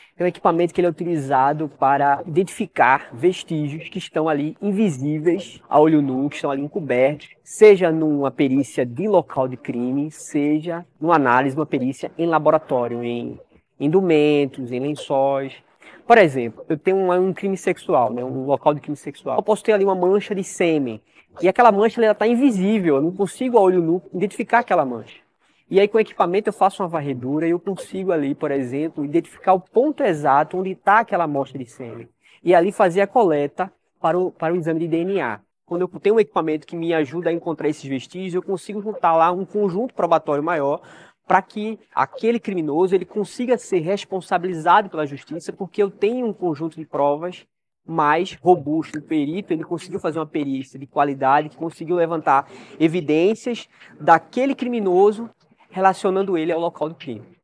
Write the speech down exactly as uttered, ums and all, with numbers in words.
É um equipamento que ele é utilizado para identificar vestígios que estão ali invisíveis a olho nu, que estão ali encobertos, seja numa perícia de local de crime, seja numa análise, uma perícia em laboratório, em indumentos, em lençóis. Por exemplo, eu tenho um, um crime sexual, né, um local de crime sexual. Eu posso ter ali uma mancha de sêmen, e aquela mancha está invisível, eu não consigo a olho nu identificar aquela mancha. E aí com o equipamento eu faço uma varredura e eu consigo ali, por exemplo, identificar o ponto exato onde está aquela amostra de sêmen. E ali fazer a coleta para o, para o exame de D N A. Quando eu tenho um equipamento que me ajuda a encontrar esses vestígios, eu consigo juntar lá um conjunto probatório maior para que aquele criminoso ele consiga ser responsabilizado pela justiça, porque eu tenho um conjunto de provas mais robusto. O perito ele conseguiu fazer uma perícia de qualidade, que conseguiu levantar evidências daquele criminoso relacionando ele ao local do crime.